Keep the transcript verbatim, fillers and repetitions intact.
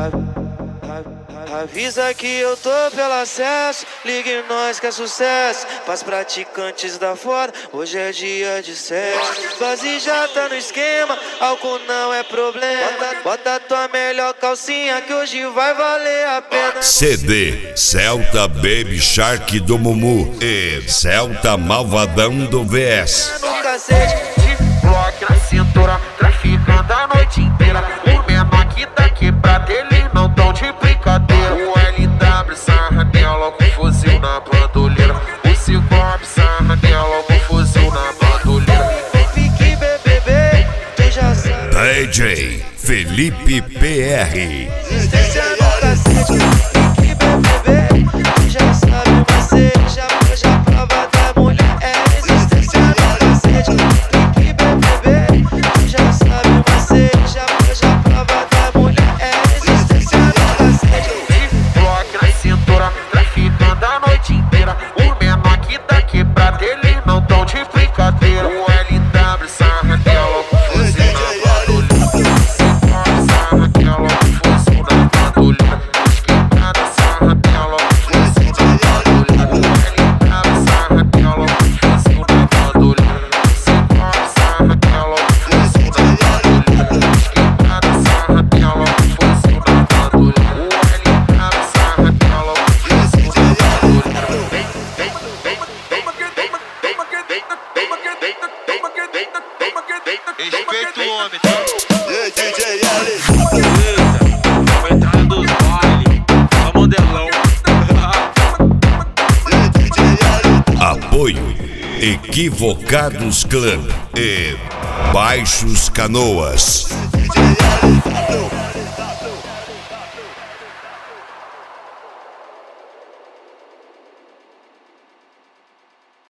Avisa que eu tô pelo acesso, ligue nós que é sucesso. Pras praticantes da foda, hoje é dia de sexo. Base já tá no esquema, álcool não é problema. Bota, bota tua melhor calcinha que hoje vai valer a pena. C D Celta Baby Shark do Mumu e Celta Malvadão do V S. No cacete, bloco na cintura, traficando a noite inteira. O menor que tá quebrado, eles não tão de brincadeira. O L W sarra nela com fuzil na bandoleira. O Ciclope sarra nela com fuzil na bandoleira. fique bebê, tu já sabe. D J Felipe P R. Resistência no cacete, fique bebê, tu já sabe você, já, já prova da mulher. É resistência no cacete, fique bebê, tu já sabe você, já, já prova da mulher. É resistência no cacete. Bloco na cintura, traficando a noite inteira. O menor que tá quebrado, eles não tão de brincadeira. O L W sarra nela com fuzil na bandoleira. O Ciclope sarra nela com fuzil na bandoleira. Os quebrados sarra nela com fuzil na bandoleira. O L W sarra nela com fuzil na bandoleira. O Ciclope sarra nela com fuzil na bandoleira. Os quebrados sarra nela com fuzil na bandoleira. O L W sarra nela com fuzil na bandoleira. Respeita o homem, E aí, D J L? vai entrar dos bailes, a modelão. E aí, D J L? Apoio Equivocados Clã e Baixos Canoas. D J L?